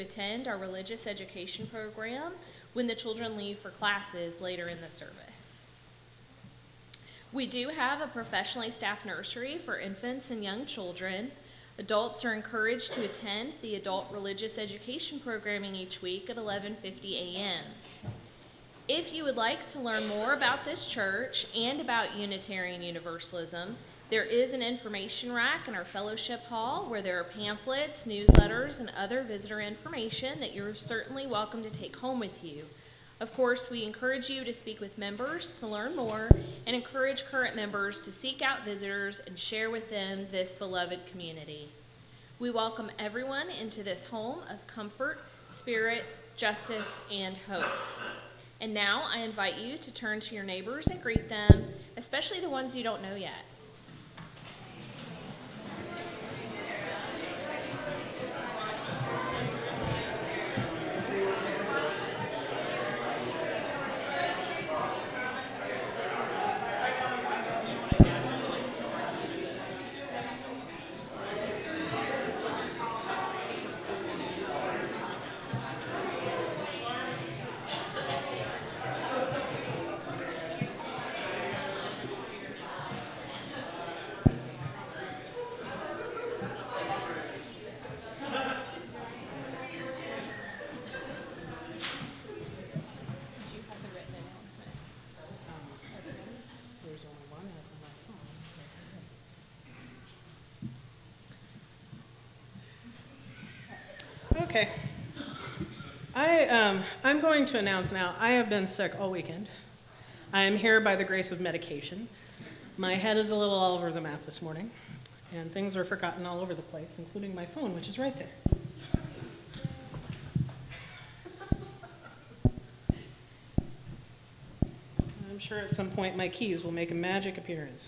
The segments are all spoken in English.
attend our religious education program when the children leave for classes later in the service. We do have a professionally staffed nursery for infants and young children. Adults are encouraged to attend the adult religious education programming each week at 11:50 a.m. If you would like to learn more about this church and about Unitarian Universalism, there is an information rack in our fellowship hall where there are pamphlets, newsletters, and other visitor information that you're certainly welcome to take home with you. Of course, we encourage you to speak with members to learn more and encourage current members to seek out visitors and share with them this beloved community. We welcome everyone into this home of comfort, spirit, justice, and hope. And now I invite you to turn to your neighbors and greet them, especially the ones you don't know yet. Okay. I'm going to announce now, I have been sick all weekend. I am here by the grace of medication. My head is a little all over the map this morning, and things are forgotten all over the place, including my phone, which is right there. I'm sure at some point my keys will make a magic appearance.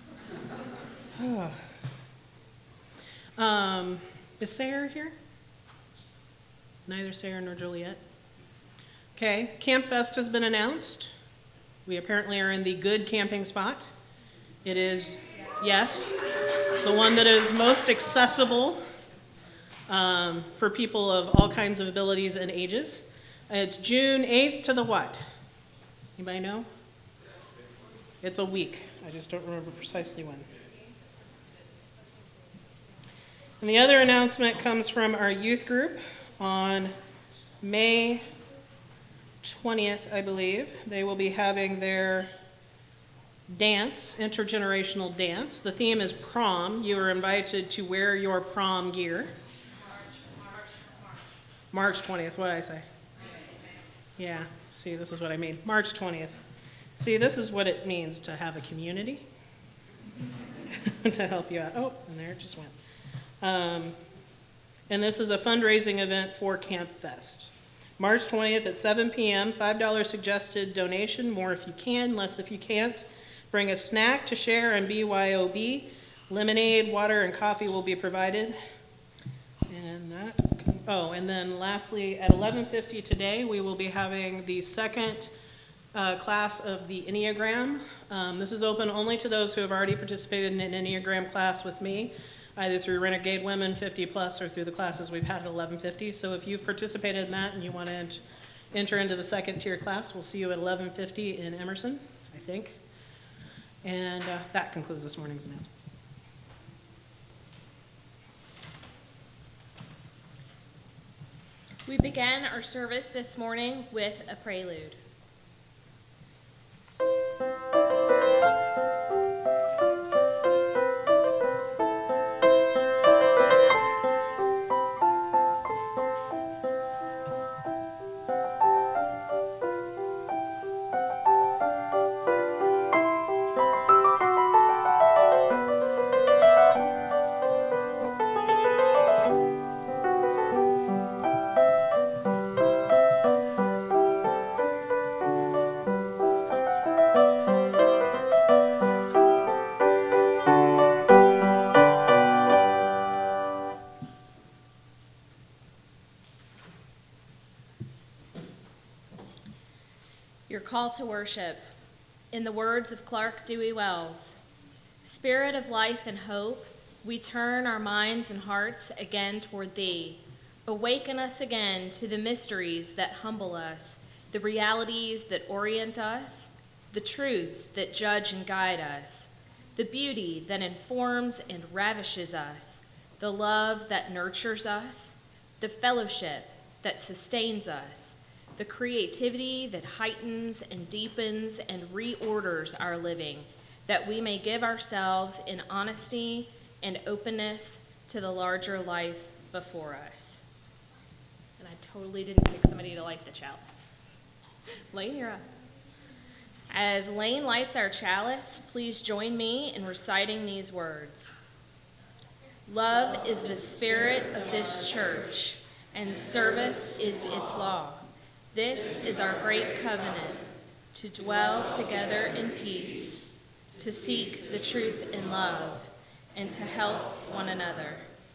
Is Sarah here? Neither Sarah nor Juliet. Okay, Camp Fest has been announced. We apparently are in the good camping spot. It is, yes, the one that is most accessible for people of all kinds of abilities and ages. It's June 8th to the what? Anybody know? It's a week. I just don't remember precisely when. And the other announcement comes from our youth group. On May 20th, I believe, they will be having their dance, intergenerational dance. The theme is prom. You are invited to wear your prom gear. March 20th, what did I say? Yeah, see, this is what I mean. March 20th. See, this is what it means to have a community to help you out. Oh, and there it just went. And this is a fundraising event for Camp Fest. March 20th at 7 p.m., $5 suggested donation, more if you can, less if you can't. Bring a snack to share and BYOB. Lemonade, water, and coffee will be provided. And then lastly, at 11:50 today, we will be having the second class of the Enneagram. This is open only to those who have already participated in an Enneagram class with me, either through Renegade Women 50 Plus or through the classes we've had at 11:50. So if you've participated in that and you want to enter into the second tier class, we'll see you at 11:50 in Emerson, I think. And that concludes this morning's announcements. We began our service this morning with a prelude. Your call to worship. In the words of Clark Dewey Wells, Spirit of life and hope, we turn our minds and hearts again toward Thee. Awaken us again to the mysteries that humble us, the realities that orient us, the truths that judge and guide us, the beauty that informs and ravishes us, the love that nurtures us, the fellowship that sustains us, the creativity that heightens and deepens and reorders our living, that we may give ourselves in honesty and openness to the larger life before us. And I totally didn't pick somebody to light the chalice. Lane, you're up. As Lane lights our chalice, please join me in reciting these words. Love is the spirit of this church, and service is its law. This is our great covenant, to dwell together in peace, to seek the truth in love, and to help one another.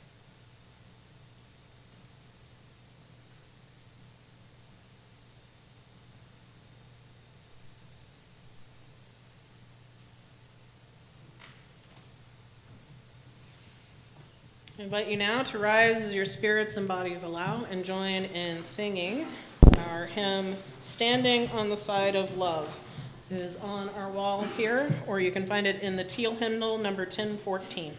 I invite you now to rise as your spirits and bodies allow and join in singing our hymn, Standing on the Side of Love. It is on our wall here, or you can find it in the teal hymnal, number 1014.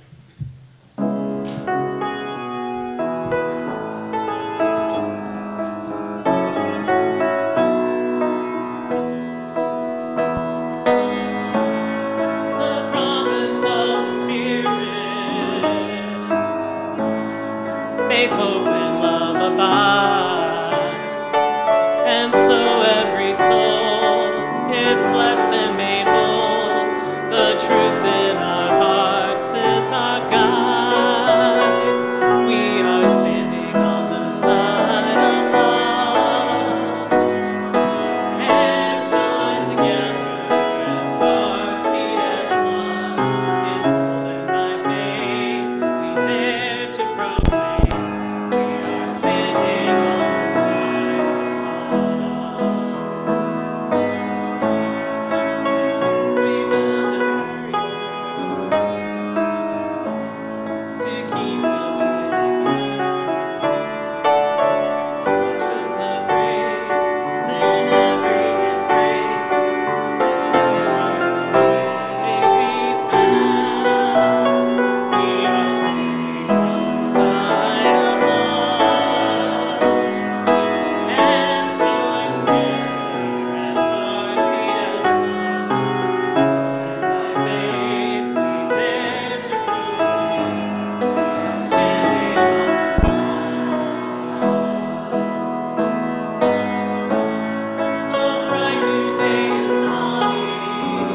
Faith, hope, and love abide, and so every soul is blessed and made whole. The truth in our hearts is our guide. We are standing on the side of love, hands joined together as hearts beat as one. Emboldened by faith, we dare to proclaim. We are standing on the side of love. As we build a barrier to keep avoiding actions of grace in every embrace. May we found. We are standing on the side of love, hands joined together as hearts beat as one. By faith we dare to proclaim, we are standing on the side of love. A bright new day is dawning,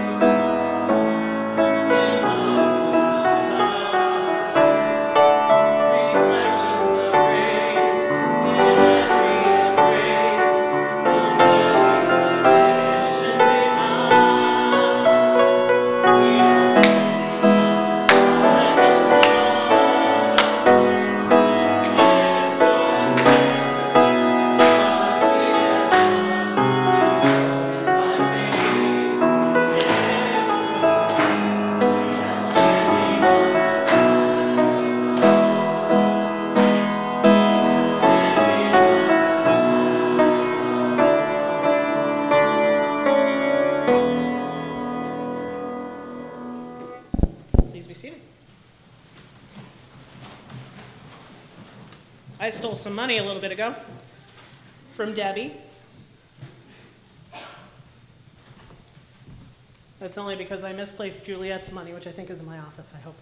in love divine. Reflections of grace in every embrace, fulfilling the vision divine. We are standing on the side of love, hands joined together as hearts beat as one. By faith we dare to proclaim, we are standing on the side of Please be seated. I stole some money a little bit ago from Debbie. That's only because I misplaced Juliet's money, which I think is in my office, I hope.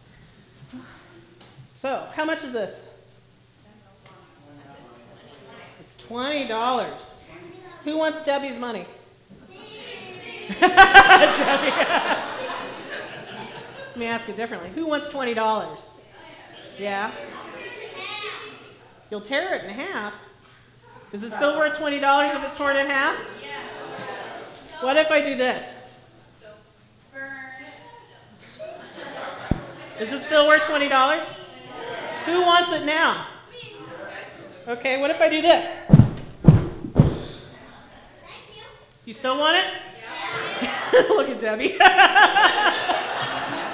So, how much is this? It's $20. Who wants Debbie's money? Debbie. Let me ask it differently. Who wants $20? Yeah? You'll tear it in half. Is it still worth $20 if it's torn in half? What if I do this? Is it still worth $20? Who wants it now? Okay, what if I do this? You still want it? Look at Debbie.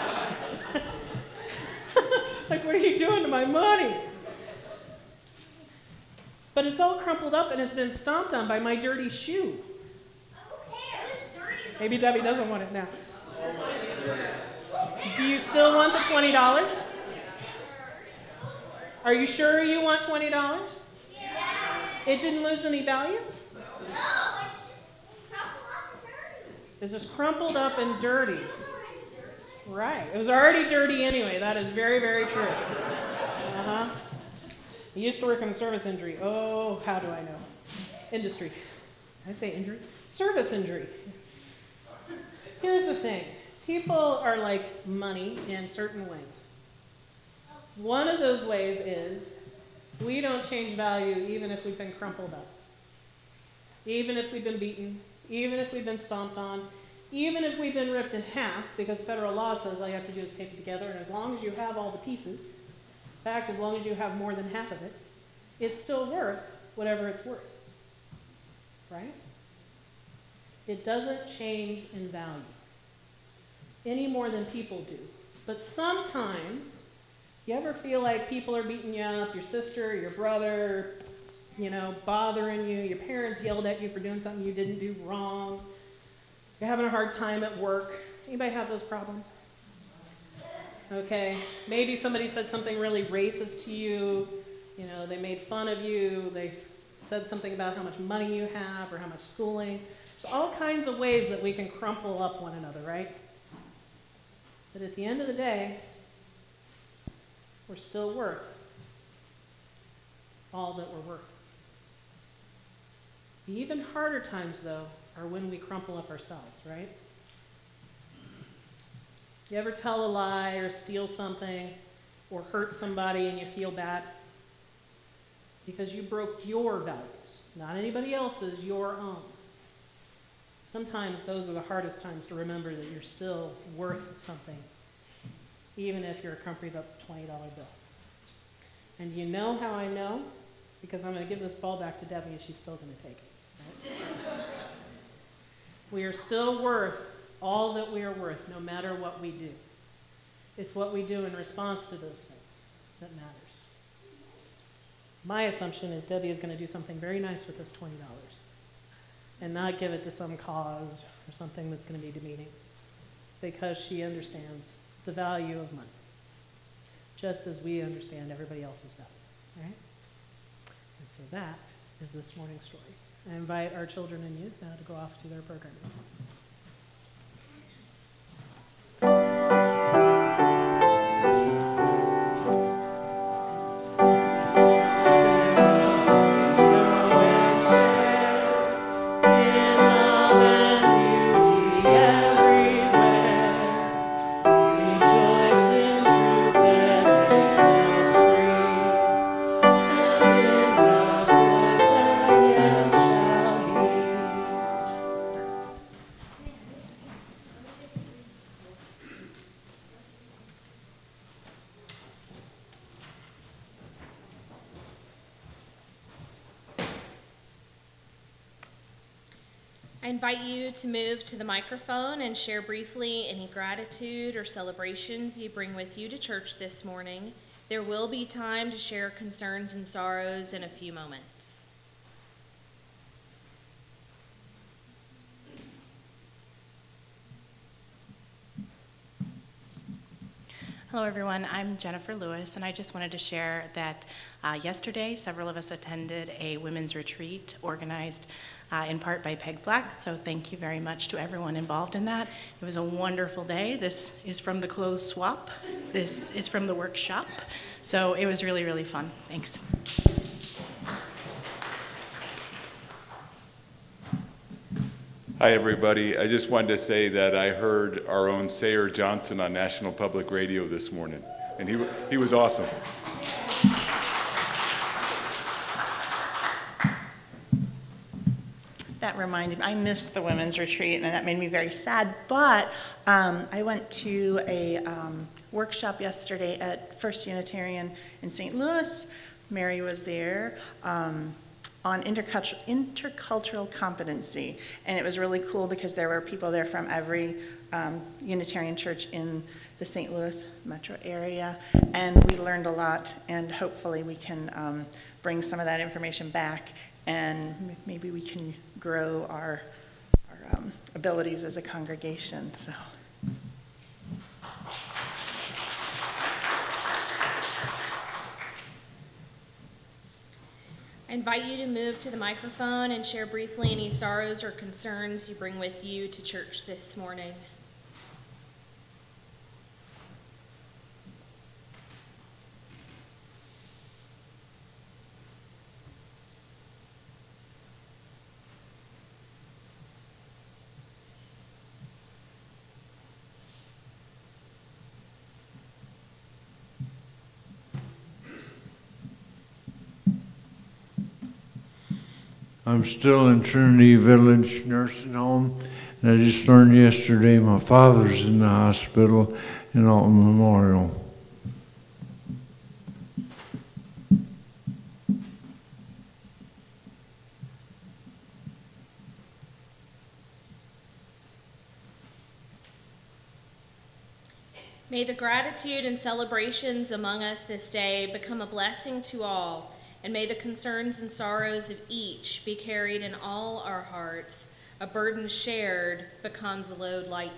Like, what are you doing to my money? But it's all crumpled up and it's been stomped on by my dirty shoe. Maybe Debbie doesn't want it now. Do you still want the $20? Are you sure you want $20? Yeah. It didn't lose any value? No, it's just crumpled up and dirty. It's just crumpled up and dirty. Right. It was already dirty anyway. That is very, very true. Uh-huh. I used to work in the service industry. Oh, how do I know? Industry. Did I say injury? Service injury. Here's the thing. People are like money in certain ways. One of those ways is we don't change value even if we've been crumpled up. Even if we've been beaten, even if we've been stomped on, even if we've been ripped in half, because federal law says all you have to do is tape it together, and as long as you have all the pieces, in fact, as long as you have more than half of it, it's still worth whatever it's worth, right? It doesn't change in value any more than people do. But sometimes, you ever feel like people are beating you up, your sister, your brother, bothering you, your parents yelled at you for doing something you didn't do wrong, you're having a hard time at work. Anybody have those problems? Okay, maybe somebody said something really racist to you, they made fun of you, they said something about how much money you have or how much schooling. There's all kinds of ways that we can crumple up one another, right? But at the end of the day, we're still worth all that we're worth. The even harder times, though, are when we crumple up ourselves, right? You ever tell a lie or steal something or hurt somebody and you feel bad? Because you broke your values, not anybody else's, your own. Sometimes those are the hardest times to remember that you're still worth something, even if you're a crumpled up $20 bill. And you know how I know? Because I'm going to give this ball back to Debbie and she's still going to take it. Right? We are still worth all that we are worth, no matter what we do. It's what we do in response to those things that matters. My assumption is Debbie is going to do something very nice with this $20 and not give it to some cause or something that's going to be demeaning, because she understands the value of money, just as we understand everybody else's value, right? And so that is this morning's story. I invite our children and youth now to go off to their programming. I invite you to move to the microphone and share briefly any gratitude or celebrations you bring with you to church this morning. There will be time to share concerns and sorrows in a few moments. Hello everyone, I'm Jennifer Lewis, and I just wanted to share that yesterday several of us attended a women's retreat organized in part by Peg Flack, so thank you very much to everyone involved in that. It was a wonderful day. This is from the clothes swap. This is from the workshop, so it was really, really fun. Thanks. Hi, everybody. I just wanted to say that I heard our own Sayer Johnson on National Public Radio this morning, and he was awesome. That reminded me, I missed the women's retreat, and that made me very sad, but I went to a workshop yesterday at First Unitarian in St. Louis. Mary was there. On intercultural competency, and it was really cool because there were people there from every Unitarian church in the St. Louis metro area, and we learned a lot, and hopefully we can bring some of that information back, and maybe we can grow our abilities as a congregation. So. I invite you to move to the microphone and share briefly any sorrows or concerns you bring with you to church this morning. I'm still in Trinity Village Nursing Home, and I just learned yesterday my father's in the hospital in Alton Memorial. May the gratitude and celebrations among us this day become a blessing to all, and may the concerns and sorrows of each be carried in all our hearts. A burden shared becomes a load lightened.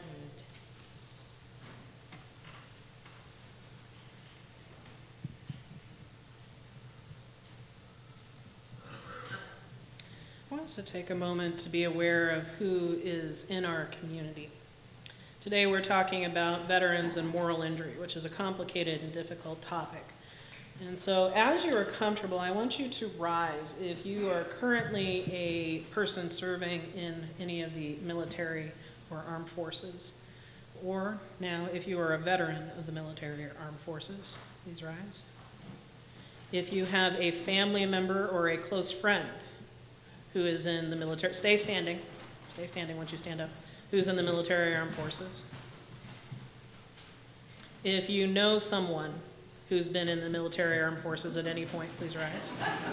I want us to take a moment to be aware of who is in our community. Today we're talking about veterans and moral injury, which is a complicated and difficult topic. And so as you are comfortable, I want you to rise if you are currently a person serving in any of the military or armed forces, or now if you are a veteran of the military or armed forces, please rise. If you have a family member or a close friend who is in the military, stay standing once you stand up, who's in the military or armed forces. If you know someone who's been in the military or armed forces at any point, please rise.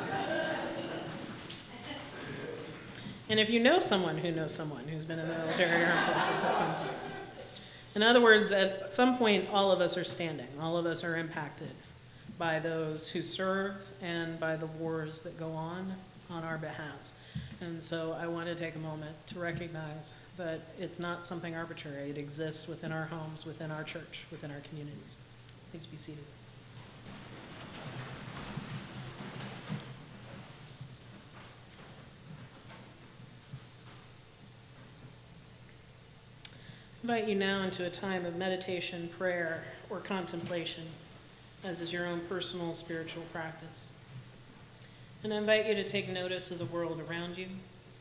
And if you know someone who knows someone who's been in the military or armed forces at some point. In other words, at some point, all of us are standing. All of us are impacted by those who serve and by the wars that go on our behalves. And so I want to take a moment to recognize that it's not something arbitrary. It exists within our homes, within our church, within our communities. Please be seated. I invite you now into a time of meditation, prayer, or contemplation, as is your own personal spiritual practice. And I invite you to take notice of the world around you,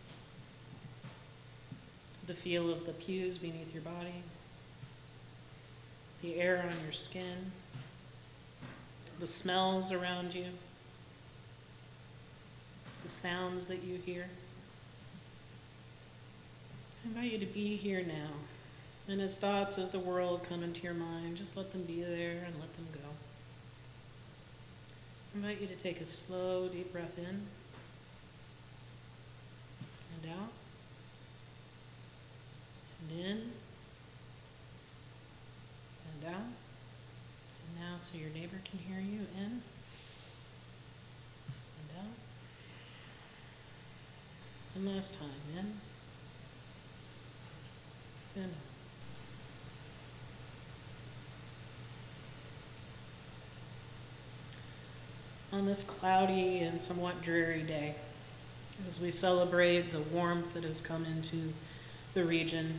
the feel of the pews beneath your body, the air on your skin, the smells around you, the sounds that you hear. I invite you to be here now. And as thoughts of the world come into your mind, just let them be there and let them go. I invite you to take a slow, deep breath in and out, and in and out. And now, so your neighbor can hear you, in and out. And last time, in and out. On this cloudy and somewhat dreary day, as we celebrate the warmth that has come into the region,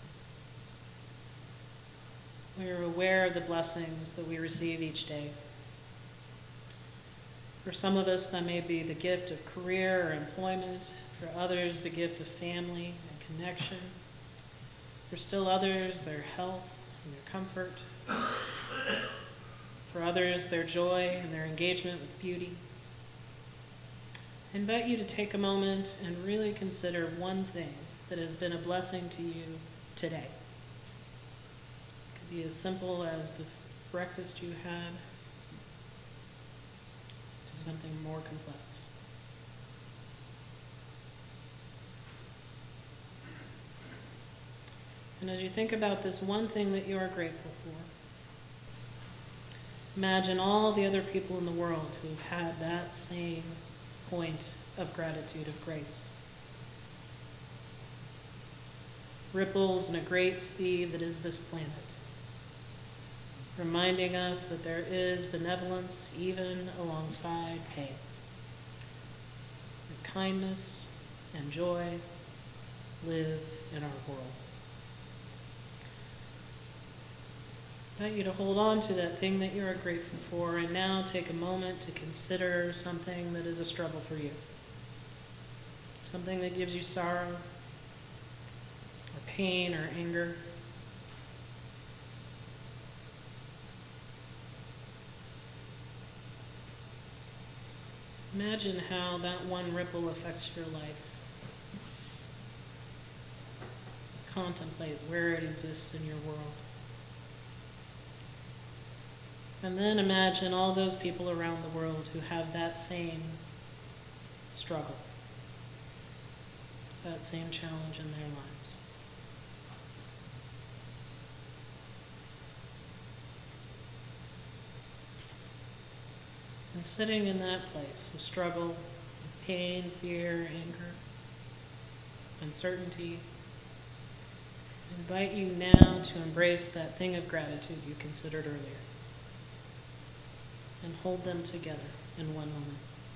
we are aware of the blessings that we receive each day. For some of us, that may be the gift of career or employment. For others, the gift of family and connection. For still others, their health and their comfort. For others, their joy and their engagement with beauty. I invite you to take a moment and really consider one thing that has been a blessing to you today. It could be as simple as the breakfast you had to something more complex. And as you think about this one thing that you are grateful for, Imagine all the other people in the world who've had that same point of gratitude, of grace. Ripples in a great sea that is this planet, reminding us that there is benevolence even alongside pain. That kindness and joy live in our world. I invite you to hold on to that thing that you are grateful for, and now take a moment to consider something that is a struggle for you. Something that gives you sorrow, or pain, or anger. Imagine how that one ripple affects your life. Contemplate where it exists in your world. And then imagine all those people around the world who have that same struggle, that same challenge in their lives. And sitting in that place of struggle, pain, fear, anger, uncertainty, I invite you now to embrace that thing of gratitude you considered earlier and hold them together in one moment.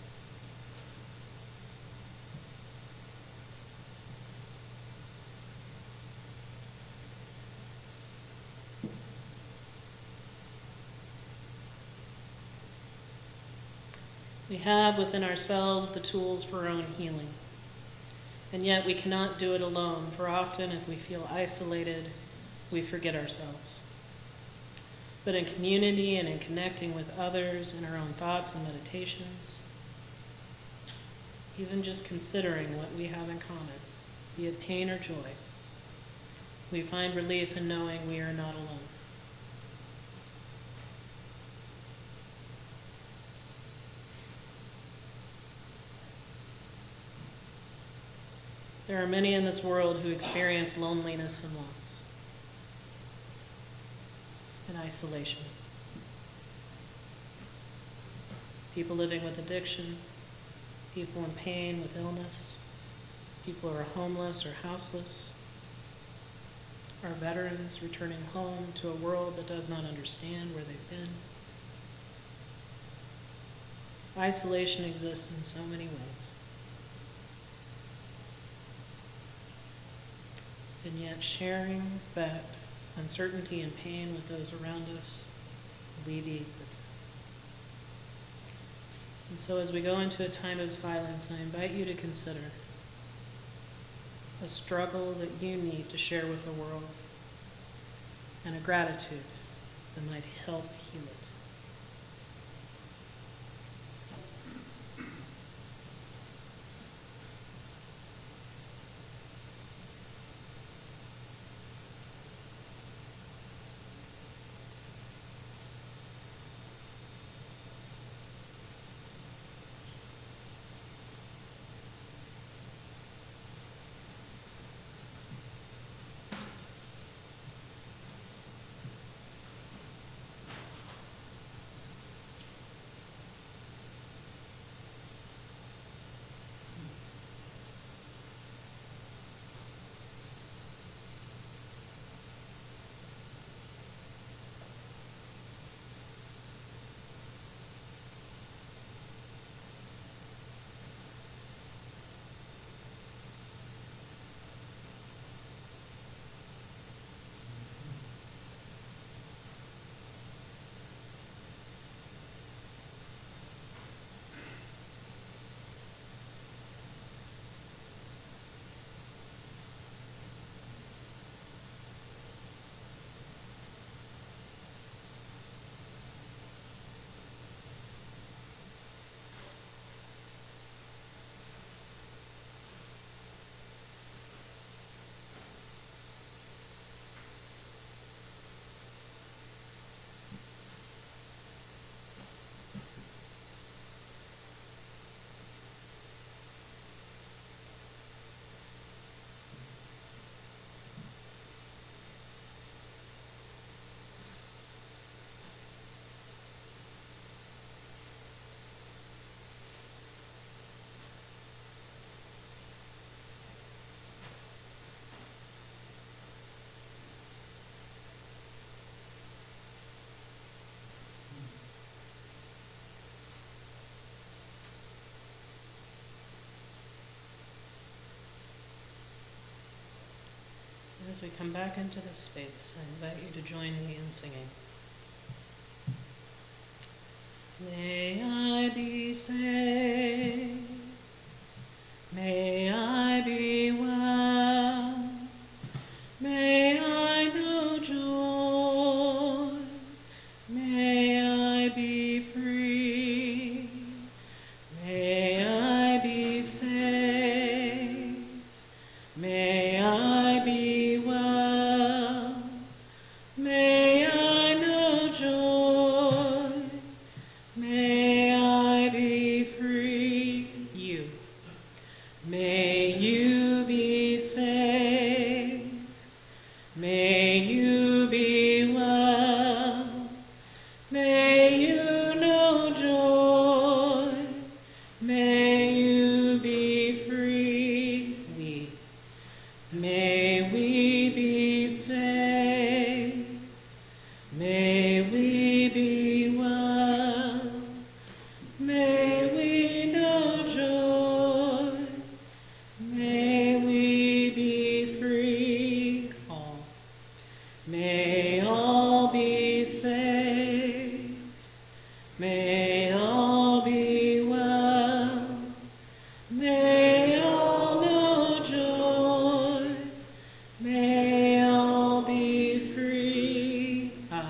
We have within ourselves the tools for our own healing, and yet we cannot do it alone, for often if we feel isolated, we forget ourselves. But in community and in connecting with others in our own thoughts and meditations, even just considering what we have in common, be it pain or joy, we find relief in knowing we are not alone. There are many in this world who experience loneliness and loss and isolation. People living with addiction, people in pain with illness, people who are homeless or houseless, our veterans returning home to a world that does not understand where they've been. Isolation exists in so many ways. And yet sharing that uncertainty and pain with those around us alleviates it. And so as we go into a time of silence, I invite you to consider a struggle that you need to share with the world and a gratitude that might help heal it. As we come back into this space, I invite you to join me in singing. May I be saved, may I be well, may I know joy, may I be free, may I be saved, may I be well, may I know joy, may I be free. You. May you be saved, may you be well, may you know joy, may you be free. May we be saved, may we be well, may we know joy, may we be free. All. May all be saved, may all be well, may all know joy, may all be free.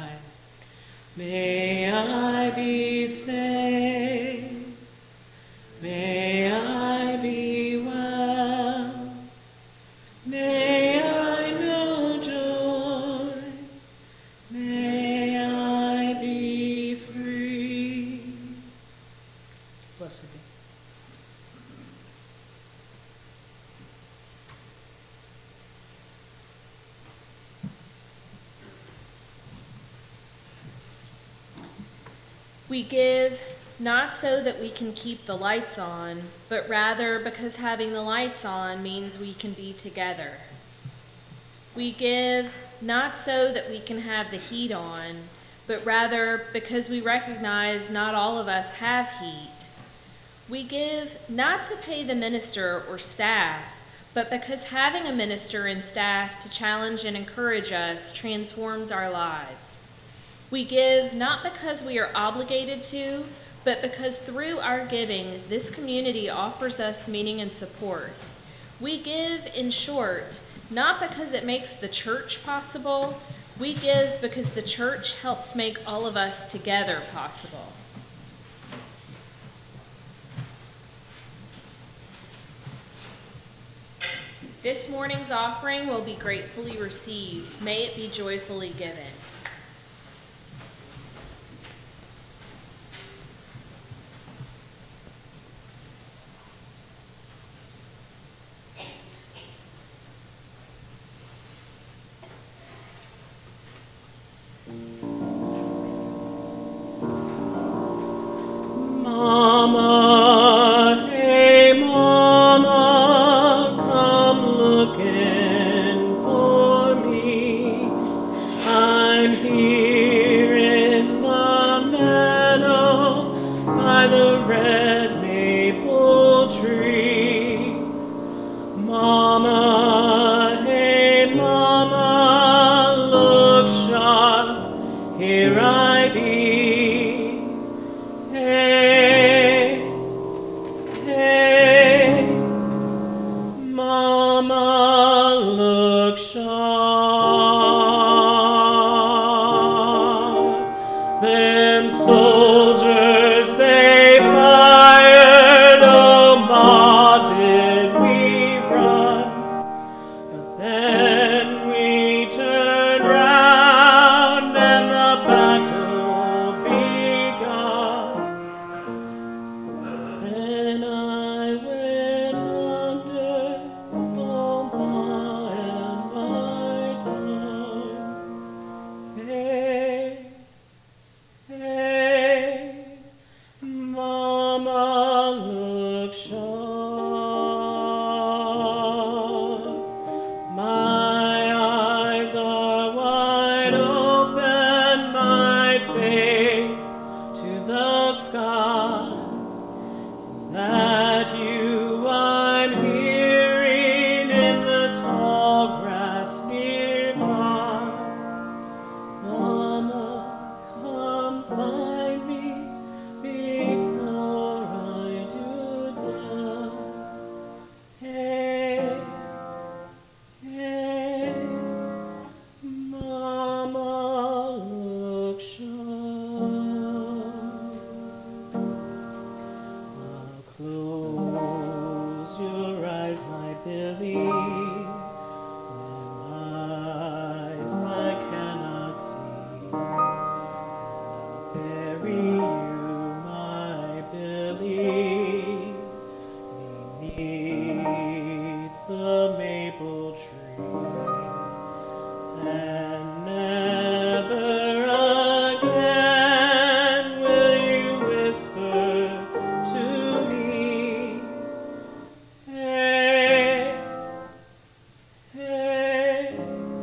May I be saved, may I be well, may I know joy, may I be free. Blessed be. We give not so that we can keep the lights on, but rather because having the lights on means we can be together. We give not so that we can have the heat on, but rather because we recognize not all of us have heat. We give not to pay the minister or staff, but because having a minister and staff to challenge and encourage us transforms our lives. We give not because we are obligated to, but because through our giving, this community offers us meaning and support. We give, in short, not because it makes the church possible. We give because the church helps make all of us together possible. This morning's offering will be gratefully received. May it be joyfully given. Mama, hey mama, come looking for me. I believe in eyes that cannot see. Bury you, my belief, beneath the maple tree, and never again will you whisper to me, hey, hey,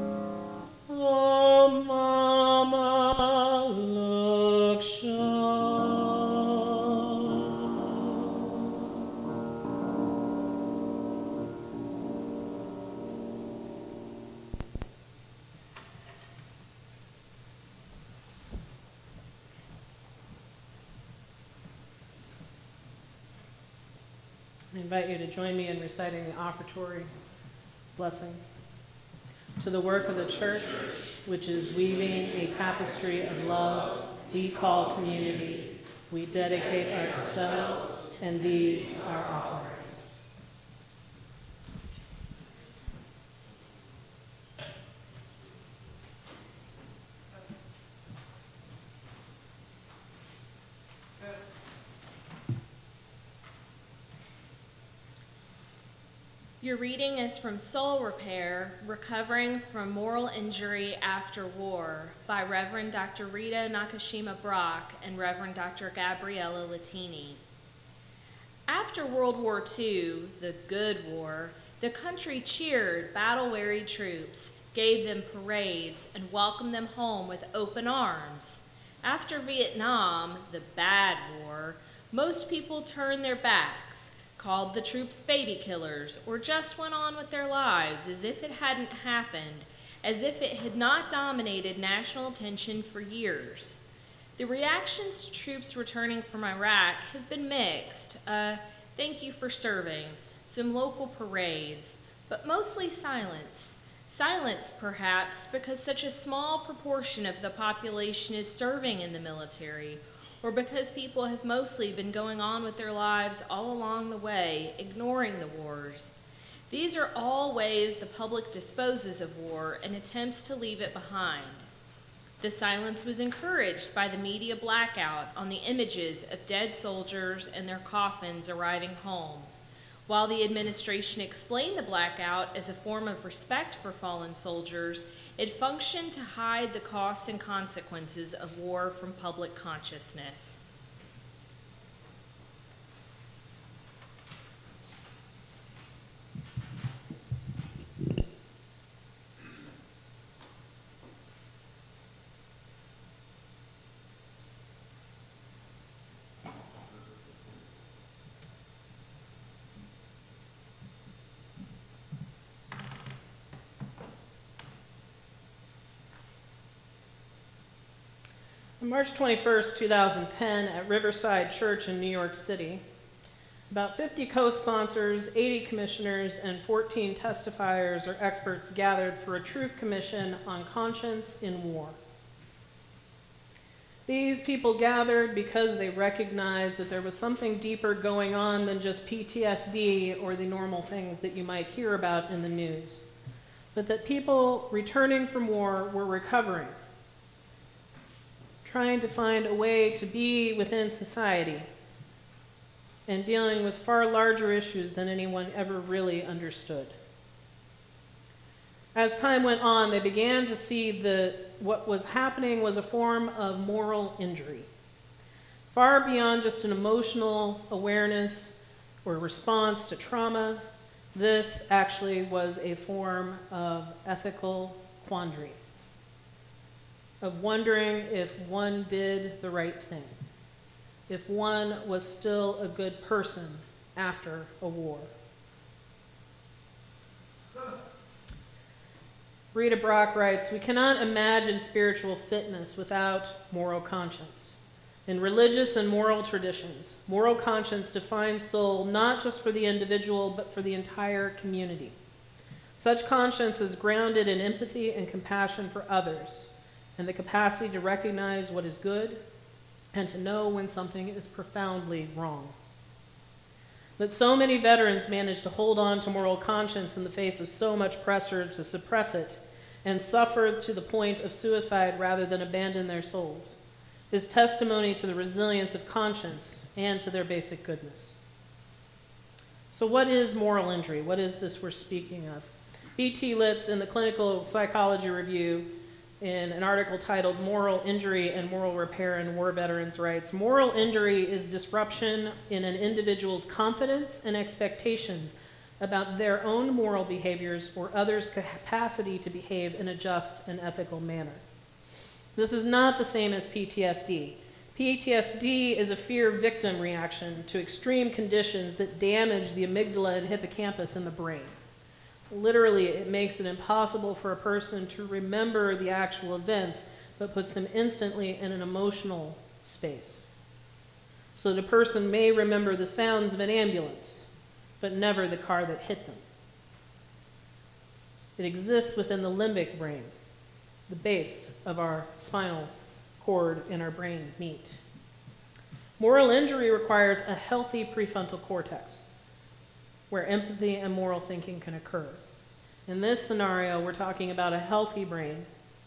oh mama, look sharp. I invite you to join me in reciting the offertory blessing. To the work of the church, which is weaving a tapestry of love we call community, we dedicate ourselves, and these are offerings. Your reading is from Soul Repair, Recovering from Moral Injury After War by Reverend Dr. Rita Nakashima Brock and Reverend Dr. Gabriella Latini. After World War II, the good war, the country cheered battle-weary troops, gave them parades, and welcomed them home with open arms. After Vietnam, the bad war, most people turned their backs, called the troops baby killers, or just went on with their lives as if it hadn't happened, as if it had not dominated national attention for years. The reactions to troops returning from Iraq have been mixed. Thank you for serving, some local parades, but mostly silence. Silence, perhaps, because such a small proportion of the population is serving in the military, or because people have mostly been going on with their lives all along the way, ignoring the wars. These are all ways the public disposes of war and attempts to leave it behind. The silence was encouraged by the media blackout on the images of dead soldiers and their coffins arriving home. While the administration explained the blackout as a form of respect for fallen soldiers, it functioned to hide the costs and consequences of war from public consciousness. On March 21st, 2010, at Riverside Church in New York City, about 50 co-sponsors, 80 commissioners, and 14 testifiers or experts gathered for a truth commission on conscience in war. These people gathered because they recognized that there was something deeper going on than just PTSD or the normal things that you might hear about in the news, but that people returning from war were recovering, trying to find a way to be within society and dealing with far larger issues than anyone ever really understood. As time went on, they began to see that what was happening was a form of moral injury, far beyond just an emotional awareness or response to trauma. This actually was a form of ethical quandary, of wondering if one did the right thing, if one was still a good person after a war. Rita Brock writes, "We cannot imagine spiritual fitness without moral conscience. In religious and moral traditions, moral conscience defines soul not just for the individual, but for the entire community. Such conscience is grounded in empathy and compassion for others, and the capacity to recognize what is good and to know when something is profoundly wrong. That so many veterans managed to hold on to moral conscience in the face of so much pressure to suppress it and suffer to the point of suicide rather than abandon their souls is testimony to the resilience of conscience and to their basic goodness. So what is moral injury? What is this we're speaking of? B.T. Litz in the Clinical Psychology Review, in an article titled Moral Injury and Moral Repair in War Veterans' Rights, moral injury is disruption in an individual's confidence and expectations about their own moral behaviors or others' capacity to behave in a just and ethical manner. This is not the same as PTSD. PTSD is a fear victim reaction to extreme conditions that damage the amygdala and hippocampus in the brain. Literally, it makes it impossible for a person to remember the actual events, but puts them instantly in an emotional space. So the person may remember the sounds of an ambulance, but never the car that hit them. It exists within the limbic brain, the base of our spinal cord and our brain meet. Moral injury requires a healthy prefrontal cortex, where empathy and moral thinking can occur. In this scenario, we're talking about a healthy brain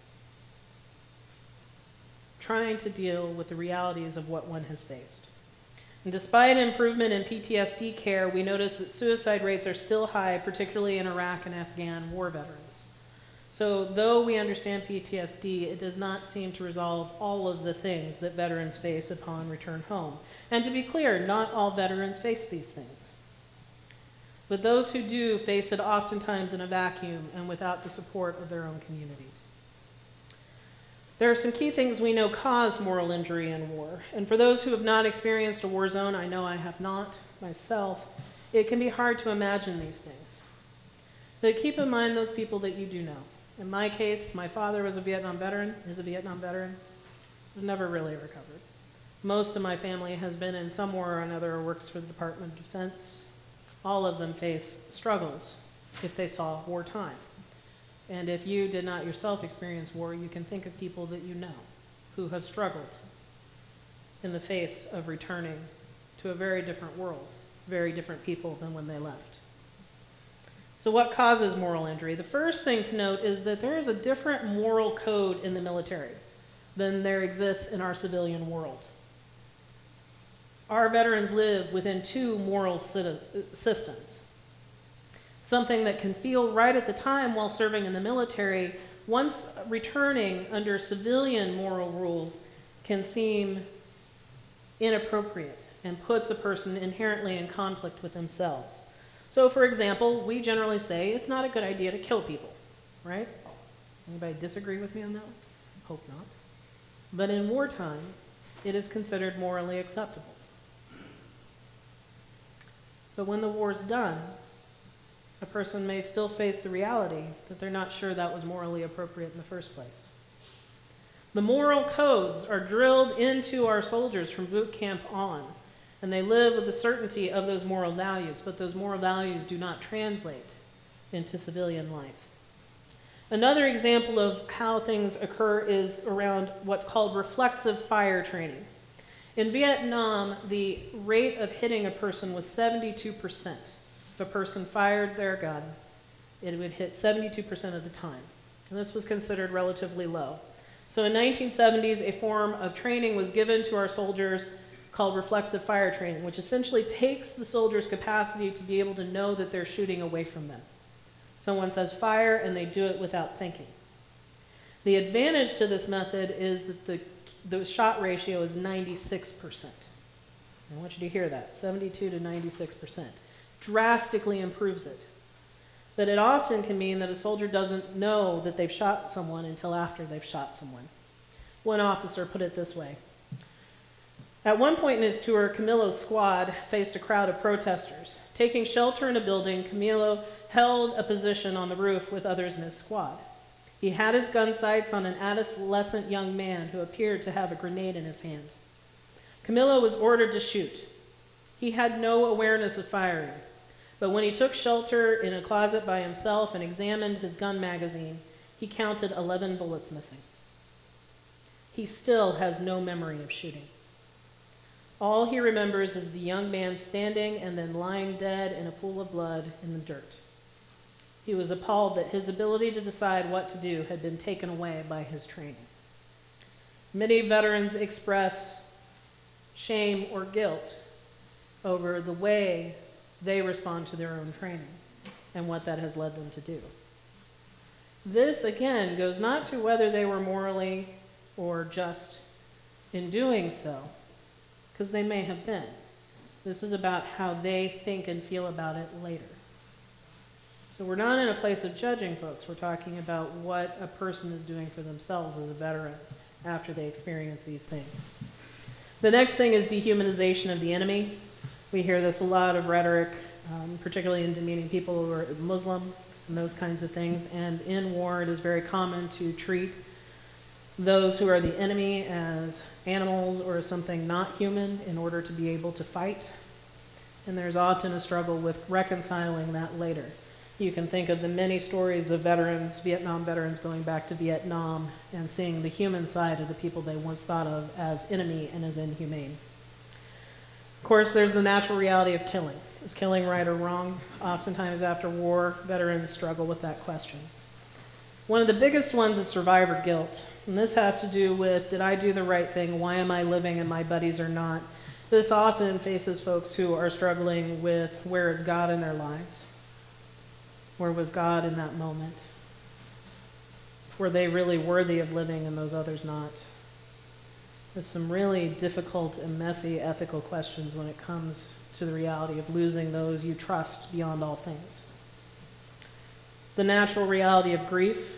trying to deal with the realities of what one has faced. And despite improvement in PTSD care, we notice that suicide rates are still high, particularly in Iraq and Afghan war veterans. So though we understand PTSD, it does not seem to resolve all of the things that veterans face upon return home. And to be clear, not all veterans face these things. But those who do face it oftentimes in a vacuum and without the support of their own communities. There are some key things we know cause moral injury in war. And for those who have not experienced a war zone, I know I have not myself, it can be hard to imagine these things. But keep in mind those people that you do know. In my case, my father was a Vietnam veteran, is a Vietnam veteran, has never really recovered. Most of my family has been in some war or another or works for the Department of Defense. All of them face struggles if they saw wartime. And if you did not yourself experience war, you can think of people that you know who have struggled in the face of returning to a very different world, very different people than when they left. So what causes moral injury? The first thing to note is that there is a different moral code in the military than there exists in our civilian world. Our veterans live within two moral systems. Something that can feel right at the time while serving in the military, once returning under civilian moral rules, can seem inappropriate and puts a person inherently in conflict with themselves. So for example, we generally say it's not a good idea to kill people, right? Anybody disagree with me on that one? Hope not. But in wartime, it is considered morally acceptable. But when the war's done, a person may still face the reality that they're not sure that was morally appropriate in the first place. The moral codes are drilled into our soldiers from boot camp on, and they live with the certainty of those moral values, but those moral values do not translate into civilian life. Another example of how things occur is around what's called reflexive fire training. In Vietnam, the rate of hitting a person was 72%. If a person fired their gun, it would hit 72% of the time. And this was considered relatively low. So in 1970s, a form of training was given to our soldiers called reflexive fire training, which essentially takes the soldier's capacity to be able to know that they're shooting away from them. Someone says fire, and they do it without thinking. The advantage to this method is that the shot ratio is 96%. I want you to hear that, 72 to 96%. Drastically improves it. But it often can mean that a soldier doesn't know that they've shot someone until after they've shot someone. One officer put it this way. At one point in his tour, Camillo's squad faced a crowd of protesters. Taking shelter in a building, Camillo held a position on the roof with others in his squad. He had his gun sights on an adolescent young man who appeared to have a grenade in his hand. Camillo was ordered to shoot. He had no awareness of firing, but when he took shelter in a closet by himself and examined his gun magazine, he counted 11 bullets missing. He still has no memory of shooting. All he remembers is the young man standing and then lying dead in a pool of blood in the dirt. He was appalled that his ability to decide what to do had been taken away by his training. Many veterans express shame or guilt over the way they respond to their own training and what that has led them to do. This, again, goes not to whether they were morally or just in doing so, because they may have been. This is about how they think and feel about it later. So we're not in a place of judging folks. We're talking about what a person is doing for themselves as a veteran after they experience these things. The next thing is dehumanization of the enemy. We hear this a lot of rhetoric, particularly in demeaning people who are Muslim and those kinds of things. And in war, it is very common to treat those who are the enemy as animals or as something not human in order to be able to fight. And there's often a struggle with reconciling that later. You can think of the many stories of veterans, Vietnam veterans going back to Vietnam and seeing the human side of the people they once thought of as enemy and as inhumane. Of course, there's the natural reality of killing. Is killing right or wrong? Oftentimes after war, veterans struggle with that question. One of the biggest ones is survivor guilt. And this has to do with, did I do the right thing? Why am I living and my buddies are not? This often faces folks who are struggling with, where is God in their lives? Where was God in that moment? Were they really worthy of living and those others not? There's some really difficult and messy ethical questions when it comes to the reality of losing those you trust beyond all things. The natural reality of grief.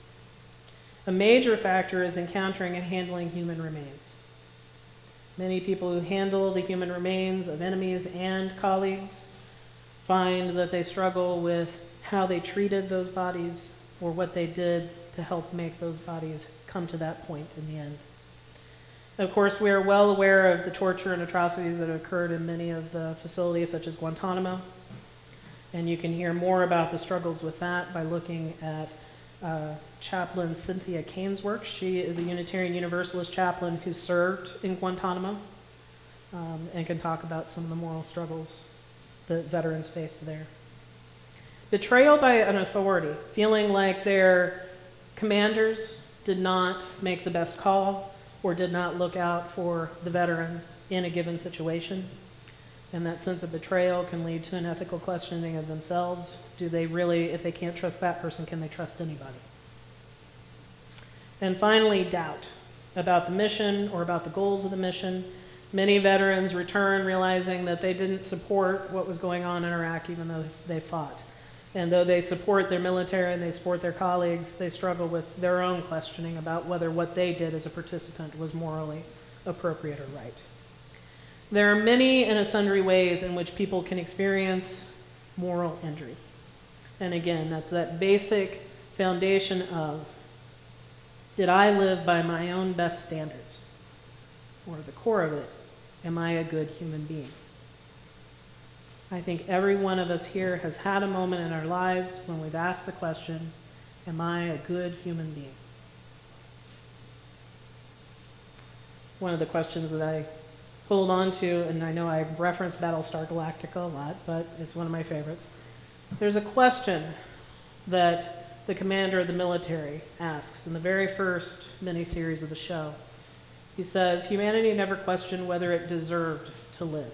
A major factor is encountering and handling human remains. Many people who handle the human remains of enemies and colleagues find that they struggle with how they treated those bodies or what they did to help make those bodies come to that point in the end. Of course, we are well aware of the torture and atrocities that have occurred in many of the facilities, such as Guantanamo. And you can hear more about the struggles with that by looking at Chaplain Cynthia Kane's work. She is a Unitarian Universalist chaplain who served in Guantanamo and can talk about some of the moral struggles that veterans face there. Betrayal by an authority, feeling like their commanders did not make the best call or did not look out for the veteran in a given situation. And that sense of betrayal can lead to an ethical questioning of themselves. Do they really, if they can't trust that person, can they trust anybody? And finally, doubt about the mission or about the goals of the mission. Many veterans return realizing that they didn't support what was going on in Iraq even though they fought. And though they support their military and they support their colleagues, they struggle with their own questioning about whether what they did as a participant was morally appropriate or right. There are many and sundry ways in which people can experience moral injury. And again, that's that basic foundation of, did I live by my own best standards? Or at the core of it, am I a good human being? I think every one of us here has had a moment in our lives when we've asked the question, am I a good human being? One of the questions that I hold on to, and I know I reference Battlestar Galactica a lot, but it's one of my favorites. There's a question that the commander of the military asks in the very first miniseries of the show. He says, humanity never questioned whether it deserved to live,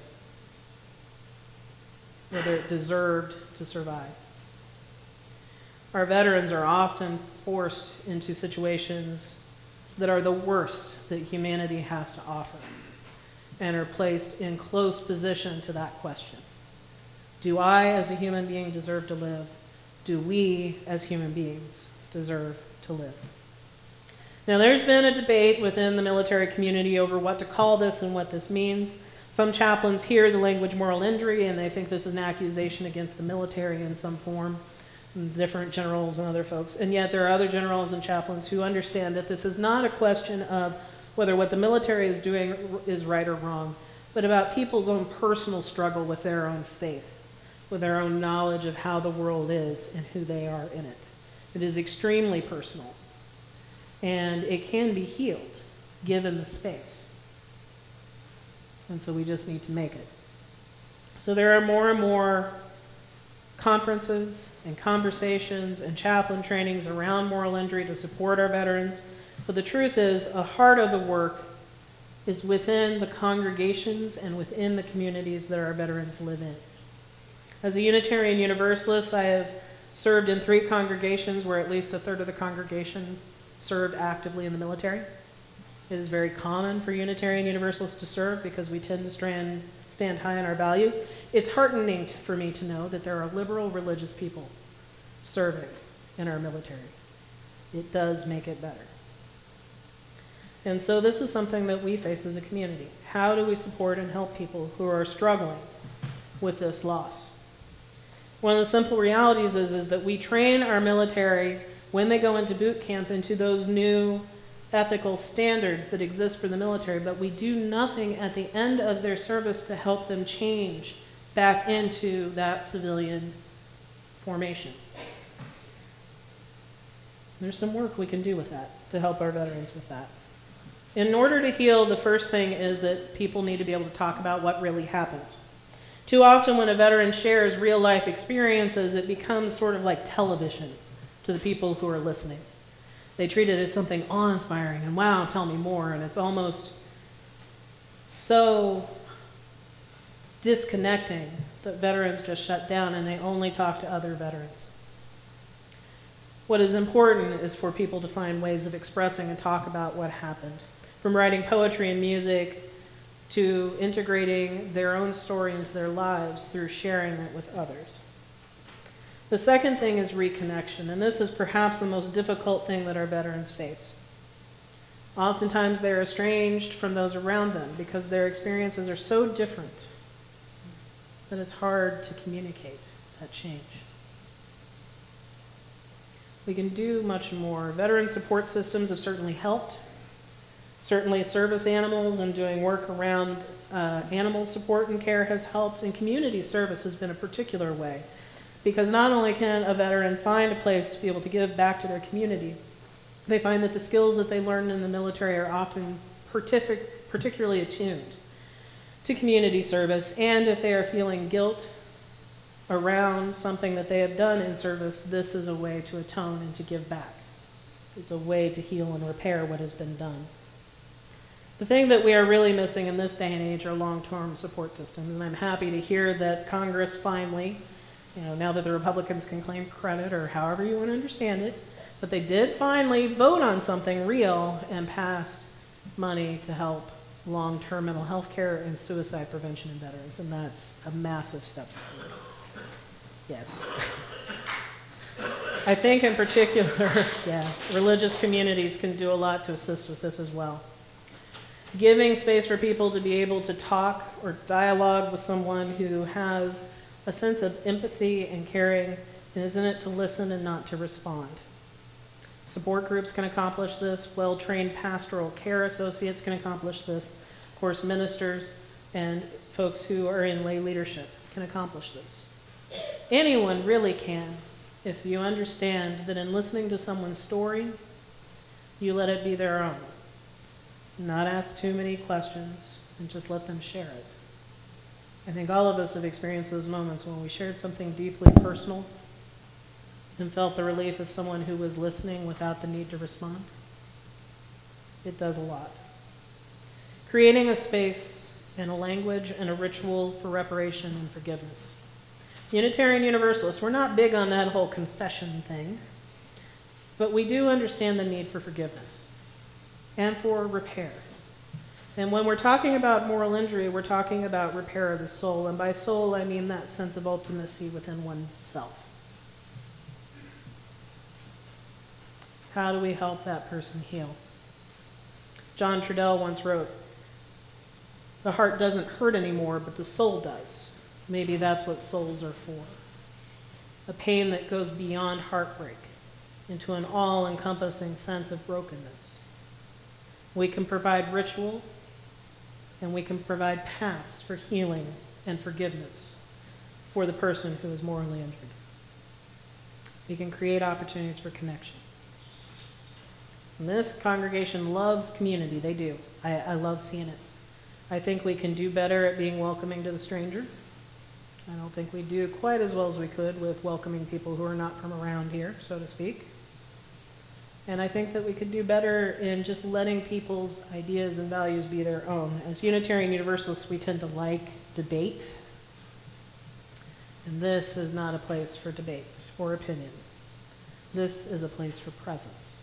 whether it deserved to survive. Our veterans are often forced into situations that are the worst that humanity has to offer and are placed in close position to that question. Do I, as a human being, deserve to live? Do we, as human beings, deserve to live? Now, there's been a debate within the military community over what to call this and what this means. Some chaplains hear the language moral injury and they think this is an accusation against the military in some form, and different generals and other folks. And yet there are other generals and chaplains who understand that this is not a question of whether what the military is doing is right or wrong, but about people's own personal struggle with their own faith, with their own knowledge of how the world is and who they are in it. It is extremely personal, and it can be healed given the space. And so we just need to make it. So there are more and more conferences and conversations and chaplain trainings around moral injury to support our veterans. But the truth is, a heart of the work is within the congregations and within the communities that our veterans live in. As a Unitarian Universalist, I have served in 3 congregations where at least a third of the congregation served actively in the military. It is very common for Unitarian Universalists to serve because we tend to stand high in our values. It's heartening for me to know that there are liberal religious people serving in our military. It does make it better. And so this is something that we face as a community. How do we support and help people who are struggling with this loss? One of the simple realities is that we train our military when they go into boot camp into those new ethical standards that exist for the military, but we do nothing at the end of their service to help them change back into that civilian formation. There's some work we can do with that to help our veterans with that. In order to heal, the first thing is that people need to be able to talk about what really happened. Too often when a veteran shares real life experiences, it becomes sort of like television to the people who are listening. They treat it as something awe-inspiring and wow, tell me more, and it's almost so disconnecting that veterans just shut down and they only talk to other veterans. What is important is for people to find ways of expressing and talk about what happened. From writing poetry and music to integrating their own story into their lives through sharing it with others. The second thing is reconnection, and this is perhaps the most difficult thing that our veterans face. Oftentimes they're estranged from those around them because their experiences are so different that it's hard to communicate that change. We can do much more. Veteran support systems have certainly helped. Certainly service animals and doing work around animal support and care has helped, and community service has been a particular way. Because not only can a veteran find a place to be able to give back to their community, they find that the skills that they learned in the military are often particularly attuned to community service, and if they are feeling guilt around something that they have done in service, this is a way to atone and to give back. It's a way to heal and repair what has been done. The thing that we are really missing in this day and age are long-term support systems, and I'm happy to hear that Congress finally, now that the Republicans can claim credit or however you want to understand it, but they did finally vote on something real and passed money to help long-term mental health care and suicide prevention in veterans, and that's a massive step forward. Yes. I think in particular, religious communities can do a lot to assist with this as well. Giving space for people to be able to talk or dialogue with someone who has a sense of empathy and caring and is in it to listen and not to respond. Support groups can accomplish this. Well-trained pastoral care associates can accomplish this. Of course, ministers and folks who are in lay leadership can accomplish this. Anyone really can, if you understand that in listening to someone's story, you let it be their own. Not ask too many questions and just let them share it. I think all of us have experienced those moments when we shared something deeply personal and felt the relief of someone who was listening without the need to respond. It does a lot. Creating a space and a language and a ritual for reparation and forgiveness. Unitarian Universalists, we're not big on that whole confession thing, but we do understand the need for forgiveness and for repair. And when we're talking about moral injury, we're talking about repair of the soul, and by soul I mean that sense of ultimacy within oneself. How do we help that person heal? John Trudell once wrote, "The heart doesn't hurt anymore, but the soul does. Maybe that's what souls are for. A pain that goes beyond heartbreak into an all-encompassing sense of brokenness. We can provide ritual, and we can provide paths for healing and forgiveness for the person who is morally injured. We can create opportunities for connection." And this congregation loves community. They do. I love seeing it. I think we can do better at being welcoming to the stranger. I don't think we do quite as well as we could with welcoming people who are not from around here, so to speak. And I think that we could do better in just letting people's ideas and values be their own. As Unitarian Universalists, we tend to like debate. And this is not a place for debate or opinion. This is a place for presence.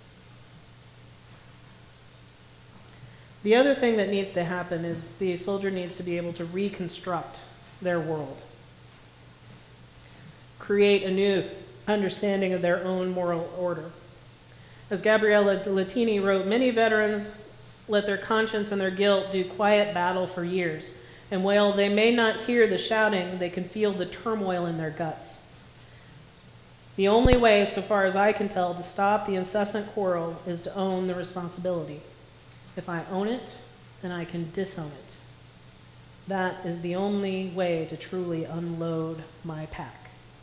The other thing that needs to happen is the soldier needs to be able to reconstruct their world, create a new understanding of their own moral order. As Gabriella Latini wrote, many veterans let their conscience and their guilt do quiet battle for years, and while they may not hear the shouting, they can feel the turmoil in their guts. The only way, so far as I can tell, to stop the incessant quarrel is to own the responsibility. If I own it, then I can disown it. That is the only way to truly unload my pack.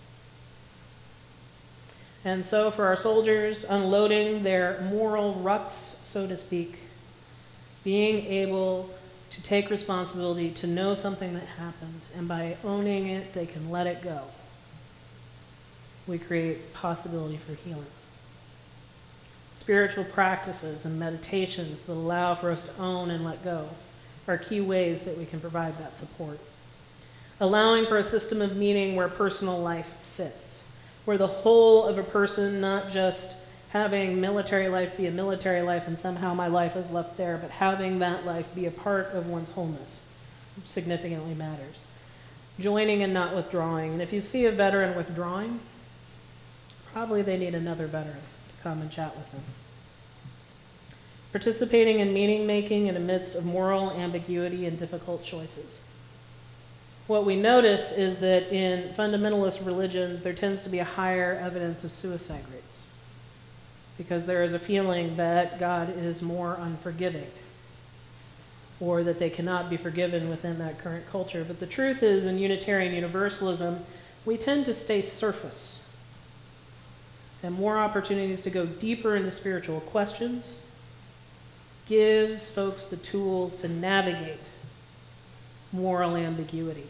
And so for our soldiers, unloading their moral rucks, so to speak, being able to take responsibility, to know something that happened, and by owning it, they can let it go. We create possibility for healing. Spiritual practices and meditations that allow for us to own and let go are key ways that we can provide that support. Allowing for a system of meaning where personal life fits, where the whole of a person, not just having military life be a military life and somehow my life is left there, but having that life be a part of one's wholeness significantly matters. Joining and not withdrawing. And if you see a veteran withdrawing, probably they need another veteran to come and chat with them. Participating in meaning making in the midst of moral ambiguity and difficult choices. What we notice is that in fundamentalist religions, there tends to be a higher evidence of suicide rates because there is a feeling that God is more unforgiving or that they cannot be forgiven within that current culture. But the truth is, in Unitarian Universalism, we tend to stay surface and more opportunities to go deeper into spiritual questions gives folks the tools to navigate moral ambiguity.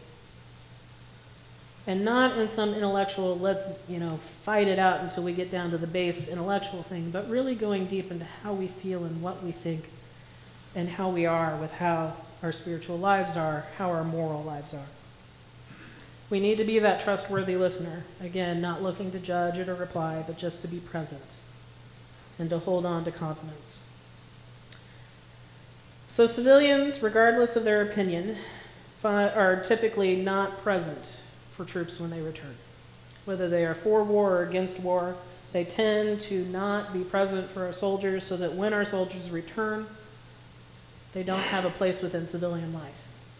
And not in some intellectual, let's, fight it out until we get down to the base intellectual thing, but really going deep into how we feel and what we think and how we are with how our spiritual lives are, how our moral lives are. We need to be that trustworthy listener. Again, not looking to judge or to reply, but just to be present and to hold on to confidence. So civilians, regardless of their opinion, are typically not present for troops when they return. Whether they are for war or against war, they tend to not be present for our soldiers so that when our soldiers return, they don't have a place within civilian life.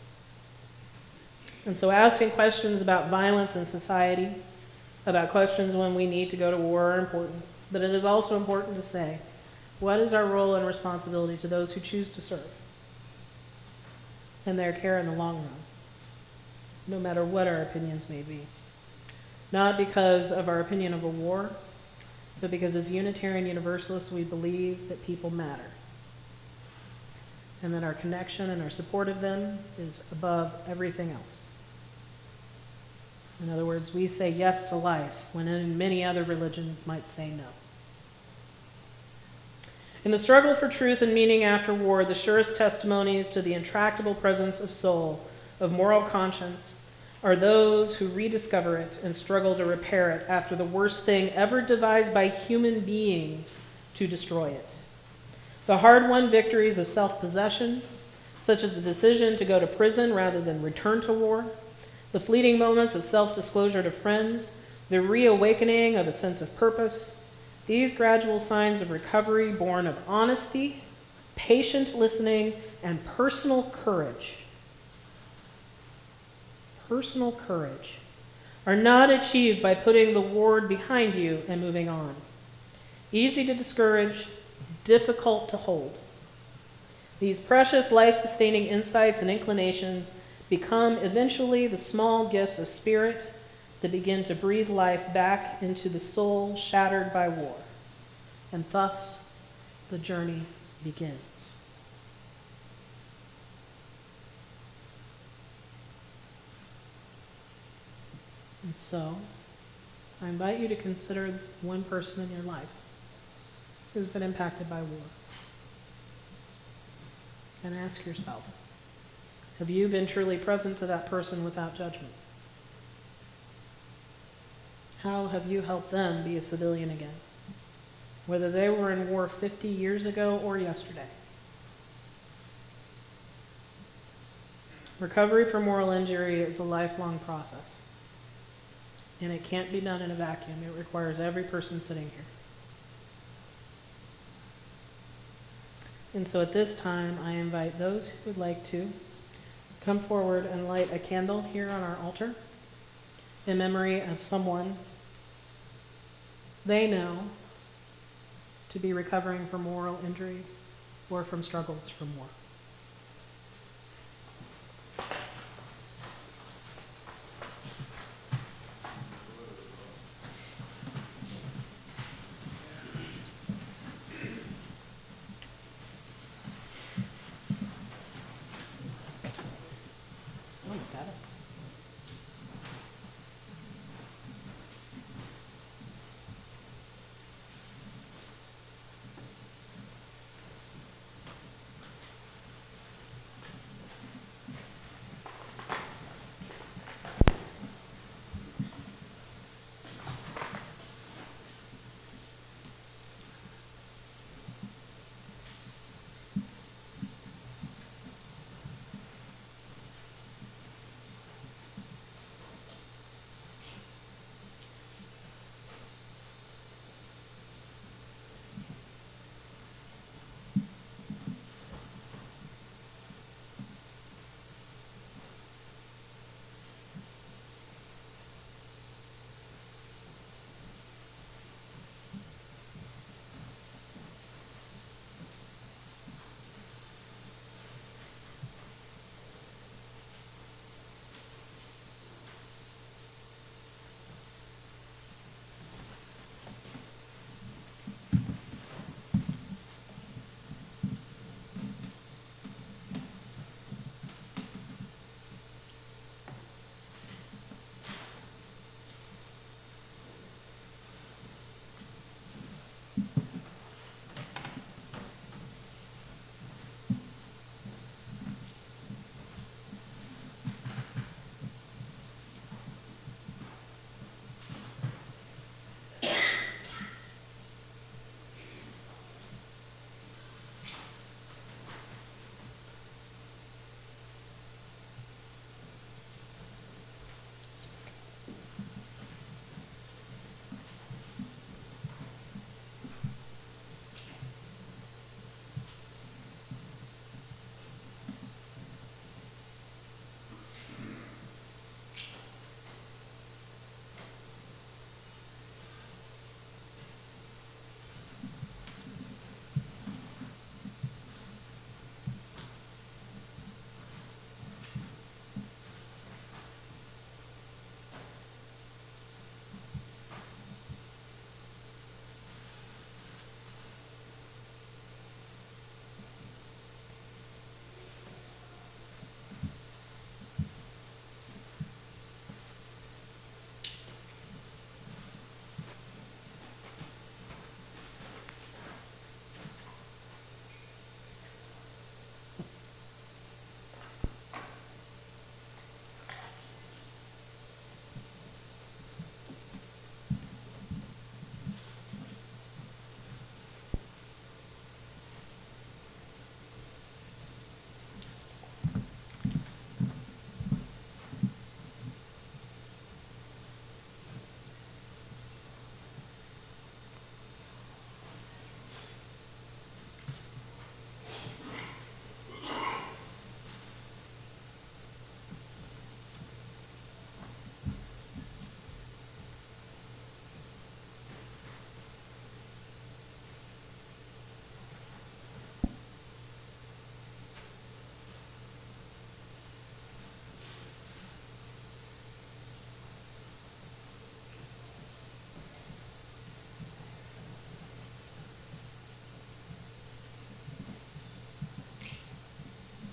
And so asking questions about violence in society, about questions when we need to go to war are important, but it is also important to say, what is our role and responsibility to those who choose to serve and their care in the long run, no matter what our opinions may be? Not because of our opinion of a war, but because as Unitarian Universalists, we believe that people matter and that our connection and our support of them is above everything else. In other words, we say yes to life when in many other religions might say no. In the struggle for truth and meaning after war, the surest testimonies to the intractable presence of soul, of moral conscience, are those who rediscover it and struggle to repair it after the worst thing ever devised by human beings to destroy it. The hard-won victories of self-possession, such as the decision to go to prison rather than return to war, the fleeting moments of self-disclosure to friends, the reawakening of a sense of purpose, these gradual signs of recovery born of honesty, patient listening, and personal courage are not achieved by putting the ward behind you and moving on. Easy to discourage, difficult to hold. These precious life-sustaining insights and inclinations become eventually the small gifts of spirit that begin to breathe life back into the soul shattered by war. And thus, the journey begins. And so, I invite you to consider one person in your life who's been impacted by war. And ask yourself, have you been truly present to that person without judgment? How have you helped them be a civilian again? Whether they were in war 50 years ago or yesterday. Recovery from moral injury is a lifelong process. And it can't be done in a vacuum. It requires every person sitting here. And so at this time, I invite those who would like to come forward and light a candle here on our altar in memory of someone they know to be recovering from moral injury or from struggles from war. Almost had it.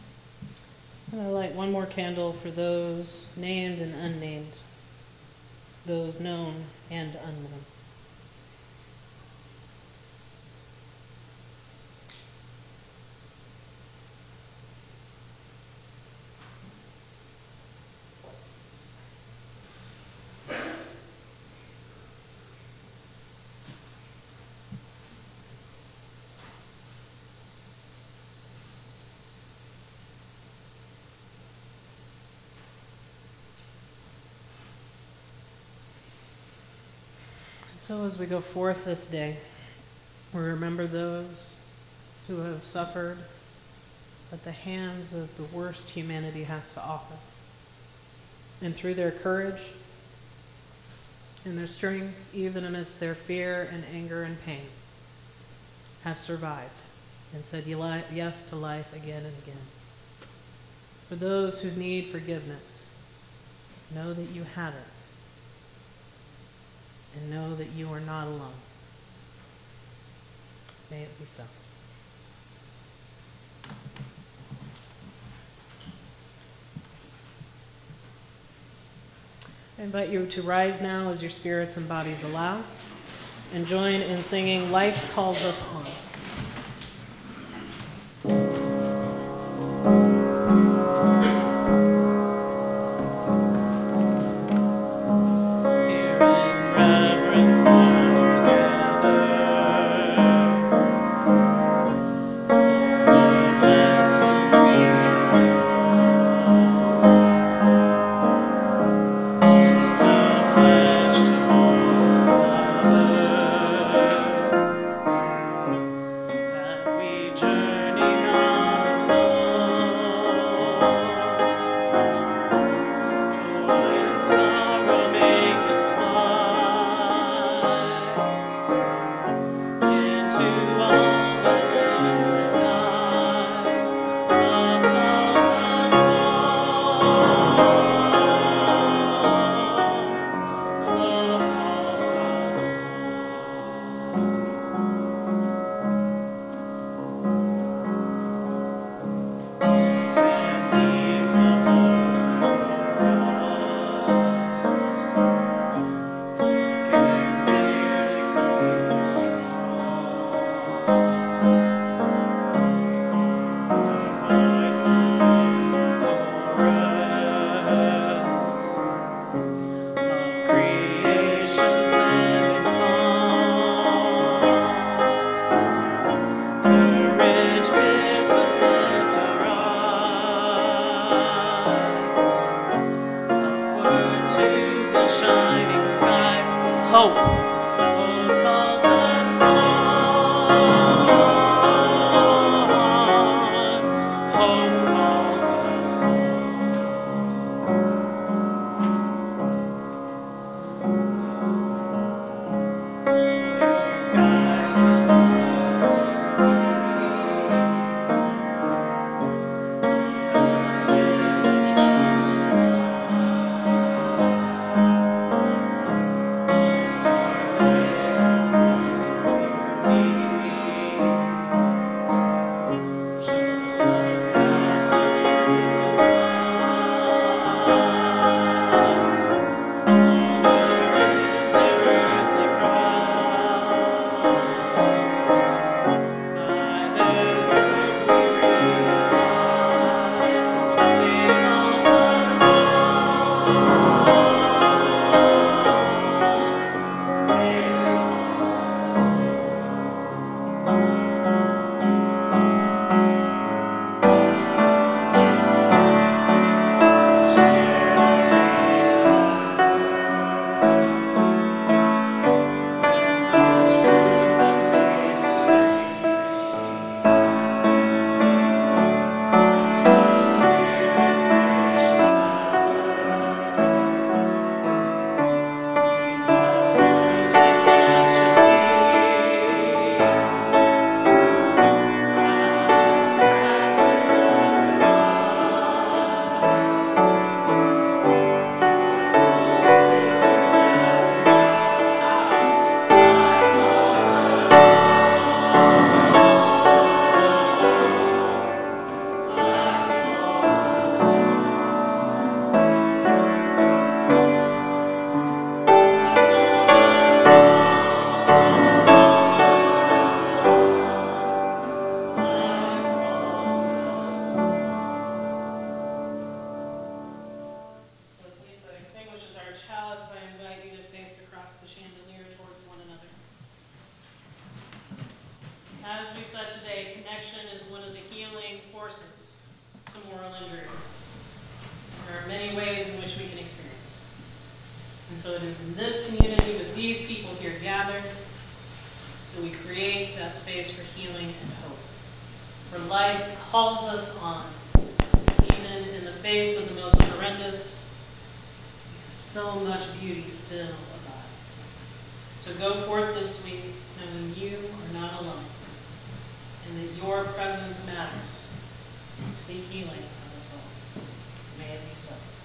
I'm going to light one more candle for those named and unnamed. those known and unknown. So as we go forth this day, we remember those who have suffered at the hands of the worst humanity has to offer. And through their courage and their strength, even amidst their fear and anger and pain, have survived and said yes to life again and again. For those who need forgiveness, know that you have it. And know that you are not alone. May it be so. I invite you to rise now as your spirits and bodies allow, and join in singing Life Calls Us Home. Here in reverence now gather, for the lessons we know. The pledge to one another, that we journey not alone. Joy and sorrow make us one. As we said today, connection is one of the healing forces to moral injury. There are many ways in which we can experience. And so it is in this community with these people here gathered that we create that space for healing and hope. For life calls us on, even in the face of the most horrendous, because so much beauty still abides. So go forth this week knowing you are not alone, and that your presence matters to the healing of us all. May it be so.